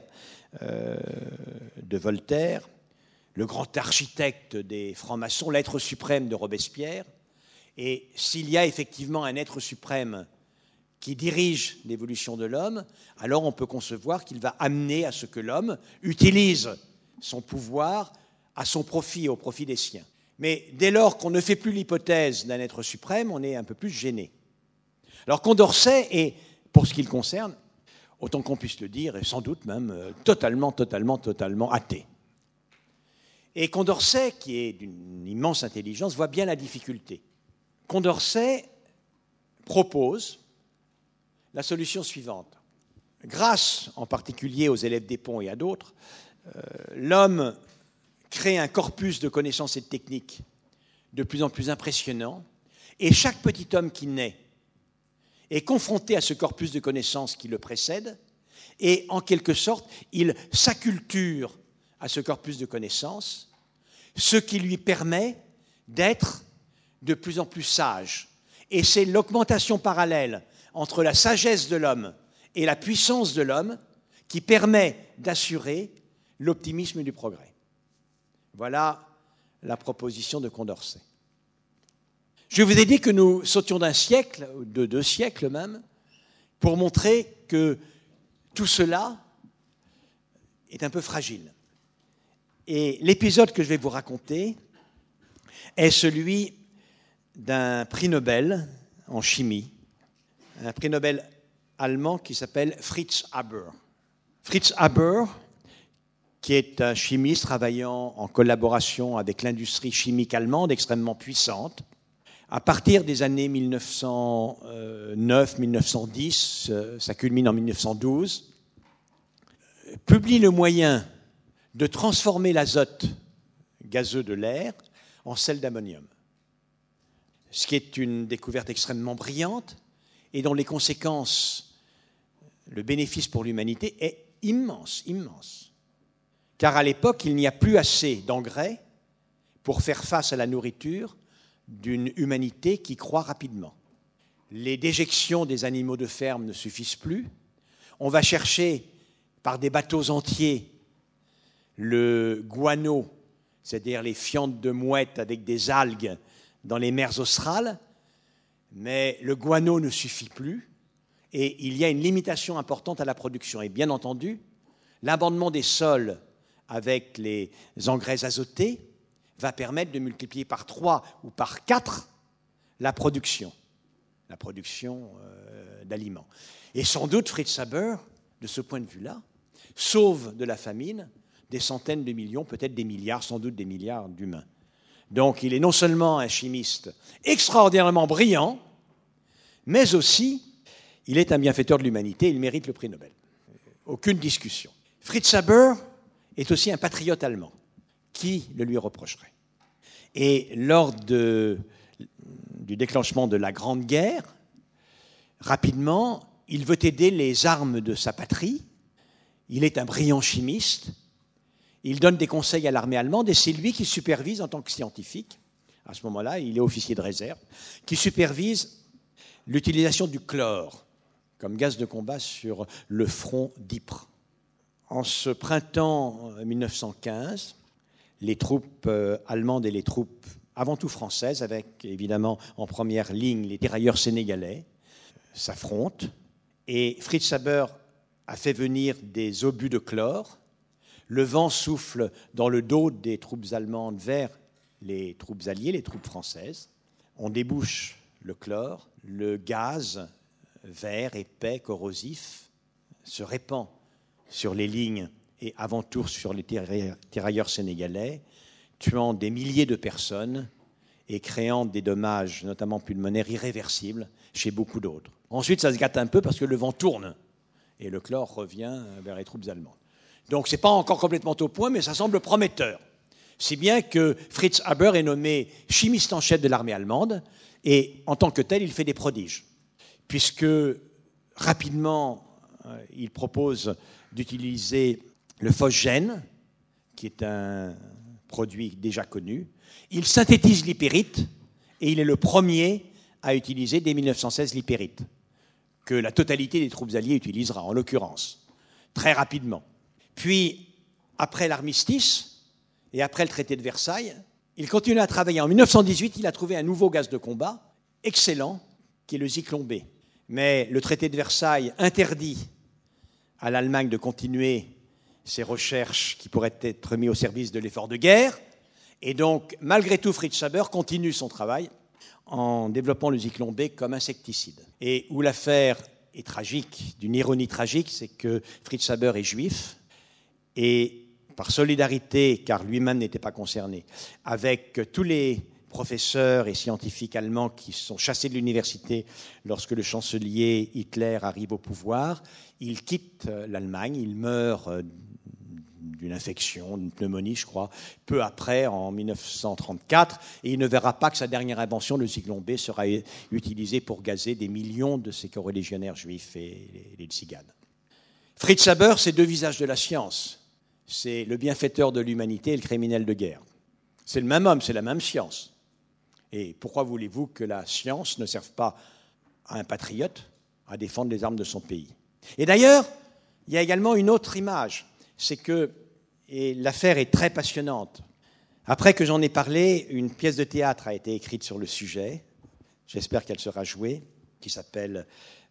de Voltaire, le grand architecte des francs-maçons, l'être suprême de Robespierre. Et s'il y a effectivement un être suprême qui dirige l'évolution de l'homme, alors on peut concevoir qu'il va amener à ce que l'homme utilise son pouvoir à son profit, au profit des siens. Mais dès lors qu'on ne fait plus l'hypothèse d'un être suprême, on est un peu plus gêné. Alors Condorcet est, pour ce qui le concerne, autant qu'on puisse le dire, et sans doute même totalement athée. Et Condorcet, qui est d'une immense intelligence, voit bien la difficulté. Condorcet propose la solution suivante. Grâce en particulier aux élèves d'Épon et à d'autres, l'homme crée un corpus de connaissances et de techniques de plus en plus impressionnant, et chaque petit homme qui naît est confronté à ce corpus de connaissances qui le précède, et en quelque sorte, il s'acculture à ce corpus de connaissances, ce qui lui permet d'être de plus en plus sage. Et c'est l'augmentation parallèle entre la sagesse de l'homme et la puissance de l'homme qui permet d'assurer l'optimisme du progrès. Voilà la proposition de Condorcet. Je vous ai dit que nous sautions d'un siècle, de 2 siècles même, pour montrer que tout cela est un peu fragile. Et l'épisode que je vais vous raconter est celui d'un prix Nobel en chimie, un prix Nobel allemand qui s'appelle Fritz Haber. Fritz Haber, qui est un chimiste travaillant en collaboration avec l'industrie chimique allemande extrêmement puissante, à partir des années 1909-1910, ça culmine en 1912, publie le moyen de transformer l'azote gazeux de l'air en sel d'ammonium. Ce qui est une découverte extrêmement brillante et dont les conséquences, le bénéfice pour l'humanité est immense, immense. Car à l'époque, il n'y a plus assez d'engrais pour faire face à la nourriture d'une humanité qui croît rapidement. Les déjections des animaux de ferme ne suffisent plus. On va chercher par des bateaux entiers le guano, c'est-à-dire les fientes de mouettes avec des algues dans les mers australes, mais le guano ne suffit plus et il y a une limitation importante à la production. Et bien entendu, l'abandonnement des sols avec les engrais azotés va permettre de multiplier par 3 ou par 4 la production d'aliments. Et sans doute, Fritz Haber, de ce point de vue-là, sauve de la famine des centaines de millions, peut-être des milliards, sans doute des milliards d'humains. Donc il est non seulement un chimiste extraordinairement brillant, mais aussi il est un bienfaiteur de l'humanité, il mérite le prix Nobel. Aucune discussion. Fritz Haber est aussi un patriote allemand. Qui le lui reprocherait ? Et lors du déclenchement de la Grande Guerre, rapidement, il veut aider les armes de sa patrie. Il est un brillant chimiste. Il donne des conseils à l'armée allemande et c'est lui qui supervise en tant que scientifique, à ce moment-là, il est officier de réserve, qui supervise l'utilisation du chlore comme gaz de combat sur le front d'Ypres. En ce printemps 1915, les troupes allemandes et les troupes avant tout françaises, avec évidemment en première ligne les tirailleurs sénégalais, s'affrontent. Et Fritz Haber a fait venir des obus de chlore. Le vent souffle dans le dos des troupes allemandes vers les troupes alliées, les troupes françaises. On débouche le chlore, le gaz vert, épais, corrosif, se répand sur les lignes et avant tout sur les tirailleurs sénégalais, tuant des milliers de personnes et créant des dommages, notamment pulmonaires, irréversibles chez beaucoup d'autres. Ensuite, ça se gâte un peu parce que le vent tourne et le chlore revient vers les troupes allemandes. Donc, ce n'est pas encore complètement au point, mais ça semble prometteur. Si bien que Fritz Haber est nommé chimiste en chef de l'armée allemande et, en tant que tel, il fait des prodiges, puisque rapidement, il propose d'utiliser le phosgène, qui est un produit déjà connu. Il synthétise l'hypérite et il est le premier à utiliser dès 1916 l'hypérite, que la totalité des troupes alliées utilisera, en l'occurrence, très rapidement. Puis, après l'armistice et après le traité de Versailles, il continue à travailler. En 1918, il a trouvé un nouveau gaz de combat excellent, qui est le Zyklon B. Mais le traité de Versailles interdit à l'Allemagne de continuer ses recherches qui pourraient être mises au service de l'effort de guerre. Et donc, malgré tout, Fritz Haber continue son travail en développant le Zyklon B comme insecticide. Et où l'affaire est tragique, d'une ironie tragique, c'est que Fritz Haber est juif et par solidarité, car lui-même n'était pas concerné, avec tous les professeurs et scientifiques allemands qui sont chassés de l'université lorsque le chancelier Hitler arrive au pouvoir, il quitte l'Allemagne, il meurt d'une infection, d'une pneumonie, je crois, peu après, en 1934, et il ne verra pas que sa dernière invention, le Zyklon B, sera utilisée pour gazer des millions de ses corélégionnaires juifs et les tziganes. Fritz Haber, c'est deux visages de la science. C'est le bienfaiteur de l'humanité et le criminel de guerre. C'est le même homme, c'est la même science. Et pourquoi voulez-vous que la science ne serve pas à un patriote à défendre les armes de son pays? Et d'ailleurs, il y a également une autre image, c'est que, et l'affaire est très passionnante, après que j'en ai parlé, une pièce de théâtre a été écrite sur le sujet, j'espère qu'elle sera jouée, qui s'appelle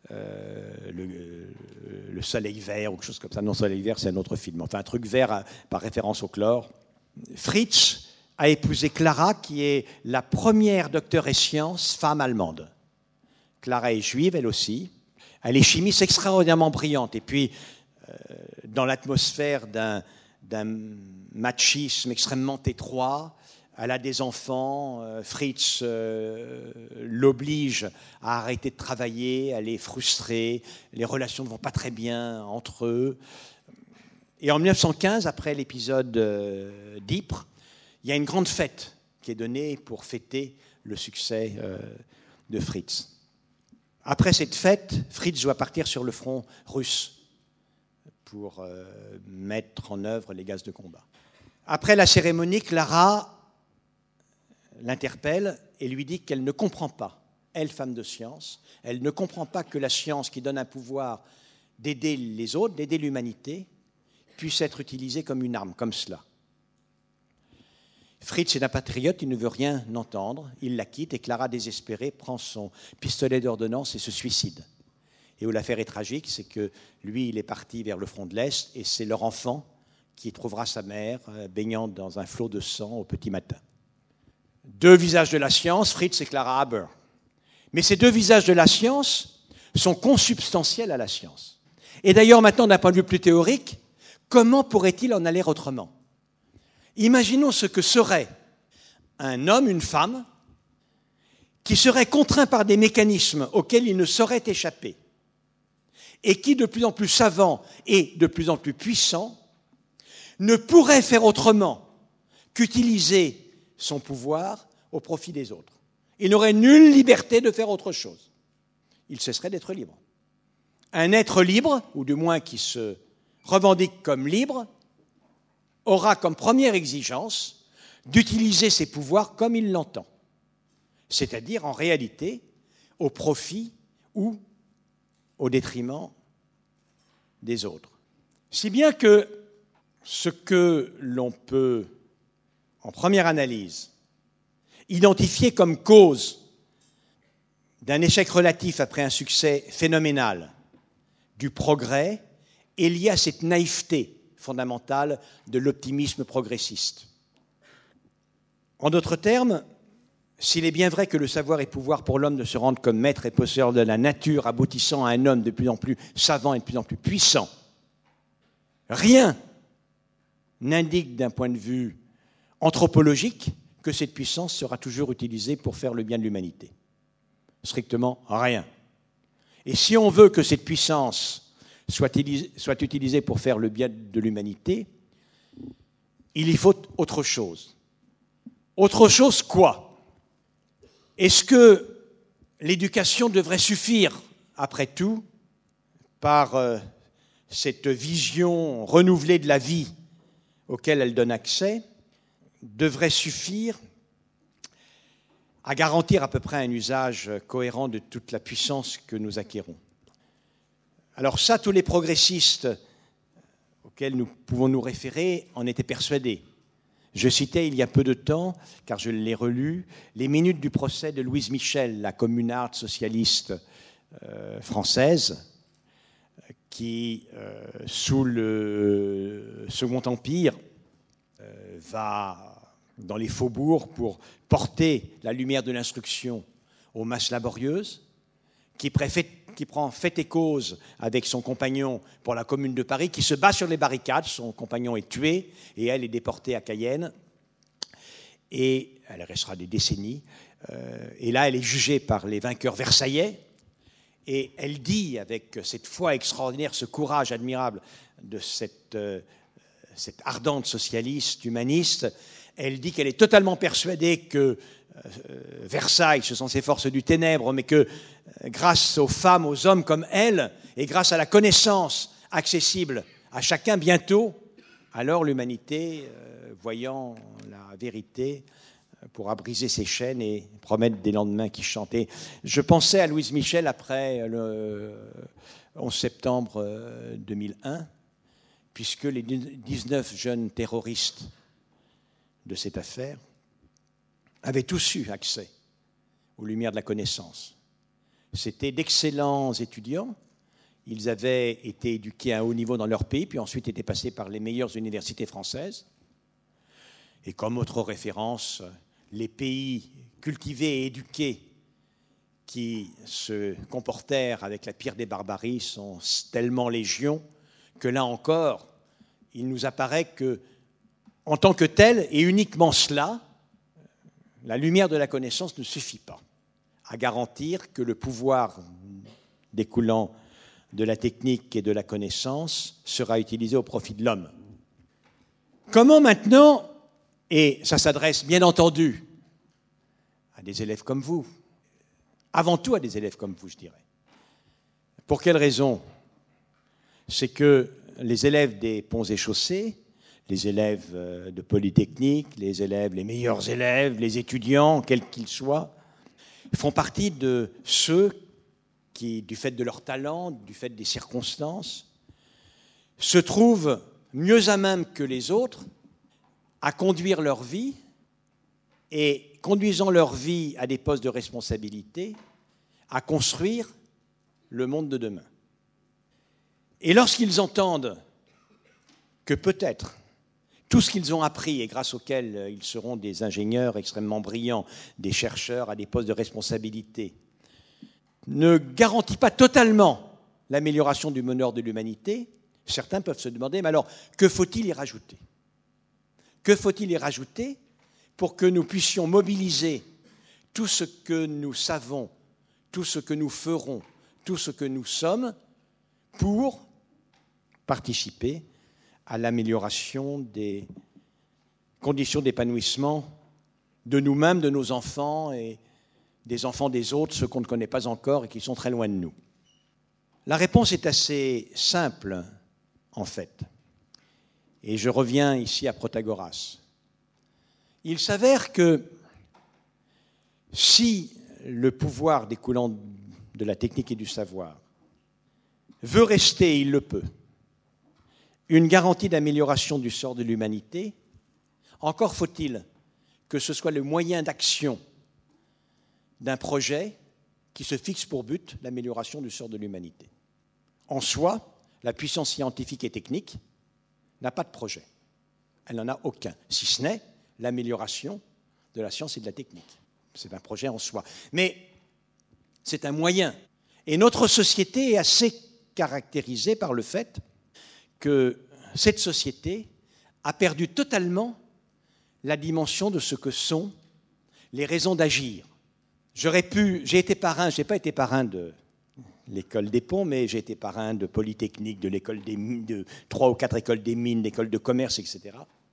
Le Soleil vert, ou quelque chose comme ça. Non, Soleil vert, c'est un autre film. Enfin, un truc vert par référence au chlore. Fritz a épousé Clara, qui est la première docteure et sciences femme allemande. Clara est juive, elle aussi. Elle est chimiste extraordinairement brillante. Et puis, dans l'atmosphère d'un machisme extrêmement étroit, elle a des enfants, Fritz l'oblige à arrêter de travailler, elle est frustrée, les relations ne vont pas très bien entre eux. Et en 1915, après l'épisode d'Ypres, il y a une grande fête qui est donnée pour fêter le succès de Fritz. Après cette fête, Fritz doit partir sur le front russe pour mettre en œuvre les gaz de combat. Après la cérémonie, Clara l'interpelle et lui dit qu'elle ne comprend pas, elle, femme de science, elle ne comprend pas que la science qui donne un pouvoir d'aider les autres, d'aider l'humanité, puisse être utilisée comme une arme, comme cela. Fritz est un patriote, il ne veut rien entendre, il la quitte et Clara, désespérée, prend son pistolet d'ordonnance et se suicide. Et où l'affaire est tragique, c'est que lui, il est parti vers le front de l'Est et c'est leur enfant qui trouvera sa mère baignant dans un flot de sang au petit matin. Deux visages de la science, Fritz et Clara Haber. Mais ces deux visages de la science sont consubstantiels à la science. Et d'ailleurs, maintenant, d'un point de vue plus théorique, comment pourrait-il en aller autrement ? Imaginons ce que serait un homme, une femme, qui serait contraint par des mécanismes auxquels il ne saurait échapper, et qui, de plus en plus savant et de plus en plus puissant, ne pourrait faire autrement qu'utiliser son pouvoir au profit des autres. Il n'aurait nulle liberté de faire autre chose. Il cesserait d'être libre. Un être libre, ou du moins qui se revendique comme libre, aura comme première exigence d'utiliser ses pouvoirs comme il l'entend, c'est-à-dire en réalité au profit ou au détriment des autres. Si bien que ce que l'on peut, en première analyse, identifier comme cause d'un échec relatif après un succès phénoménal du progrès est lié à cette naïveté fondamentale de l'optimisme progressiste. En d'autres termes, S'il est bien vrai que le savoir est pouvoir pour l'homme de se rendre comme maître et possesseur de la nature, aboutissant à un homme de plus en plus savant et de plus en plus puissant, rien n'indique d'un point de vue anthropologique que cette puissance sera toujours utilisée pour faire le bien de l'humanité. Strictement rien. Et si on veut que cette puissance soit utilisée pour faire le bien de l'humanité, il y faut autre chose. Autre chose quoi? Est-ce que l'éducation devrait suffire, après tout, par cette vision renouvelée de la vie auquel elle donne accès, devrait suffire à garantir à peu près un usage cohérent de toute la puissance que nous acquérons? Alors ça, tous les progressistes auxquels nous pouvons nous référer en étaient persuadés. Je citais il y a peu de temps, car je l'ai relu, les minutes du procès de Louise Michel, la communarde socialiste française, qui, sous le Second Empire, va dans les faubourgs pour porter la lumière de l'instruction aux masses laborieuses, qui prend fait et cause avec son compagnon pour la Commune de Paris, qui se bat sur les barricades, son compagnon est tué et elle est déportée à Cayenne, et elle restera des décennies, et là elle est jugée par les vainqueurs versaillais, et elle dit avec cette foi extraordinaire, ce courage admirable de cette ardente socialiste, humaniste, elle dit qu'elle est totalement persuadée que Versailles, ce sont ces forces du ténèbre, mais que grâce aux femmes, aux hommes comme elle, et grâce à la connaissance accessible à chacun bientôt, alors l'humanité, voyant la vérité, pourra briser ses chaînes et promettre des lendemains qui chantaient. Je pensais à Louise Michel après le 11 septembre 2001, puisque les 19 jeunes terroristes de cette affaire avaient tous eu accès aux lumières de la connaissance. C'étaient d'excellents étudiants. Ils avaient été éduqués à un haut niveau dans leur pays, puis ensuite étaient passés par les meilleures universités françaises. Et comme autre référence, les pays cultivés et éduqués qui se comportèrent avec la pire des barbaries sont tellement légion que là encore, il nous apparaît que, en tant que tel, et uniquement cela, la lumière de la connaissance ne suffit pas à garantir que le pouvoir découlant de la technique et de la connaissance sera utilisé au profit de l'homme. Comment maintenant, et ça s'adresse bien entendu à des élèves comme vous, avant tout à des élèves comme vous, je dirais. Pour quelle raison? C'est que les élèves des ponts et chaussées, les élèves de Polytechnique, les meilleurs élèves, les étudiants, quels qu'ils soient, font partie de ceux qui, du fait de leur talent, du fait des circonstances, se trouvent mieux à même que les autres à conduire leur vie et, conduisant leur vie à des postes de responsabilité, à construire le monde de demain. Et lorsqu'ils entendent que peut-être tout ce qu'ils ont appris et grâce auquel ils seront des ingénieurs extrêmement brillants, des chercheurs à des postes de responsabilité, ne garantit pas totalement l'amélioration du bonheur de l'humanité, certains peuvent se demander, mais alors, que faut-il y rajouter? Que faut-il y rajouter pour que nous puissions mobiliser tout ce que nous savons, tout ce que nous ferons, tout ce que nous sommes, pour participer à l'amélioration des conditions d'épanouissement de nous-mêmes, de nos enfants et des enfants des autres, ceux qu'on ne connaît pas encore et qui sont très loin de nous? La réponse est assez simple, en fait. Et je reviens ici à Protagoras. Il s'avère que si le pouvoir découlant de la technique et du savoir veut rester, il le peut, une garantie d'amélioration du sort de l'humanité, encore faut-il que ce soit le moyen d'action d'un projet qui se fixe pour but l'amélioration du sort de l'humanité. En soi, la puissance scientifique et technique n'a pas de projet. Elle n'en a aucun, si ce n'est l'amélioration de la science et de la technique. c'est un projet en soi. Mais c'est un moyen. Et notre société est assez caractérisée par le fait que cette société a perdu totalement la dimension de ce que sont les raisons d'agir. J'ai été parrain, je n'ai pas été parrain de l'école des ponts, mais j'ai été parrain de Polytechnique, de l'école des mines, de 3 ou 4 écoles des mines, d'écoles de commerce, etc.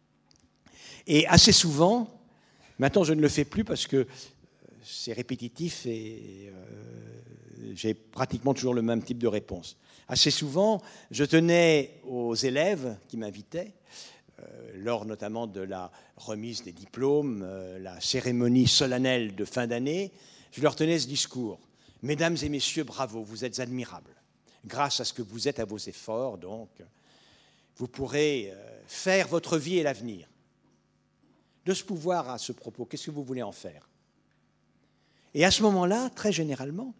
Et assez souvent, maintenant je ne le fais plus parce que c'est répétitif et j'ai pratiquement toujours le même type de réponse. Assez souvent, je tenais aux élèves qui m'invitaient, lors notamment de la remise des diplômes, la cérémonie solennelle de fin d'année, je leur tenais ce discours. Mesdames et messieurs, bravo, vous êtes admirables. Grâce à ce que vous êtes, à vos efforts, donc, vous pourrez faire votre vie et l'avenir. De ce pouvoir à ce propos, qu'est-ce que vous voulez en faire? Et à ce moment-là, très généralement,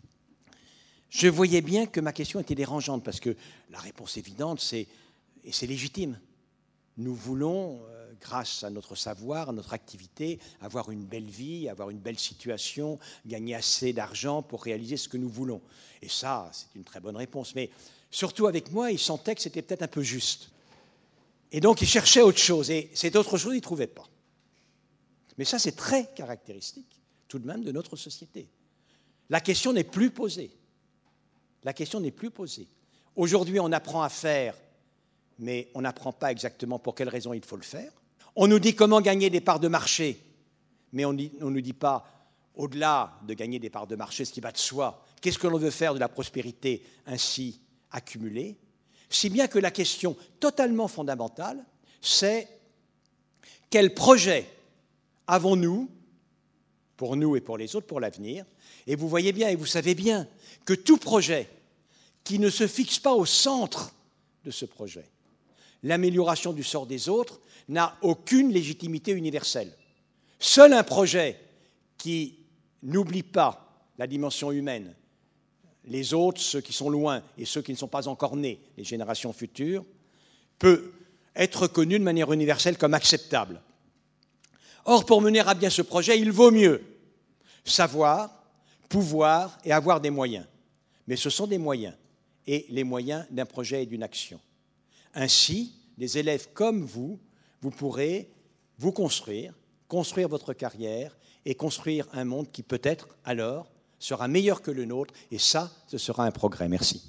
je voyais bien que ma question était dérangeante, parce que la réponse évidente, et c'est légitime, nous voulons, grâce à notre savoir, à notre activité, avoir une belle vie, avoir une belle situation, gagner assez d'argent pour réaliser ce que nous voulons. Et ça, c'est une très bonne réponse. Mais surtout avec moi, ils sentaient que c'était peut-être un peu juste. Et donc, ils cherchaient autre chose. Et cette autre chose, ils ne trouvaient pas. Mais ça, c'est très caractéristique, tout de même, de notre société. La question n'est plus posée. La question n'est plus posée. Aujourd'hui, on apprend à faire, mais on n'apprend pas exactement pour quelles raisons il faut le faire. On nous dit comment gagner des parts de marché, mais on ne nous dit pas, au-delà de gagner des parts de marché, ce qui va de soi, qu'est-ce que l'on veut faire de la prospérité ainsi accumulée, si bien que la question totalement fondamentale, c'est quel projet avons-nous, pour nous et pour les autres, pour l'avenir? Et vous voyez bien et vous savez bien que tout projet qui ne se fixe pas au centre de ce projet, l'amélioration du sort des autres, n'a aucune légitimité universelle. Seul un projet qui n'oublie pas la dimension humaine, les autres, ceux qui sont loin et ceux qui ne sont pas encore nés, les générations futures, peut être reconnu de manière universelle comme acceptable. Or, pour mener à bien ce projet, il vaut mieux savoir, pouvoir et avoir des moyens. Mais ce sont des moyens, et les moyens d'un projet et d'une action. Ainsi, des élèves comme vous, vous pourrez vous construire votre carrière et construire un monde qui peut-être alors sera meilleur que le nôtre, et ça, ce sera un progrès. Merci.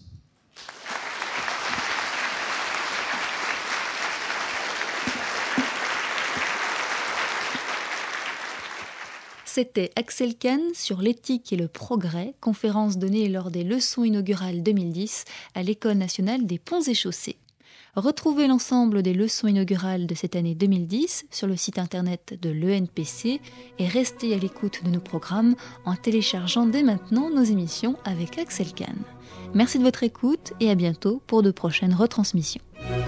C'était Axel Kahn sur l'éthique et le progrès, conférence donnée lors des leçons inaugurales 2010 à l'École nationale des ponts et chaussées. Retrouvez l'ensemble des leçons inaugurales de cette année 2010 sur le site internet de l'ENPC et restez à l'écoute de nos programmes en téléchargeant dès maintenant nos émissions avec Axel Kahn. Merci de votre écoute et à bientôt pour de prochaines retransmissions.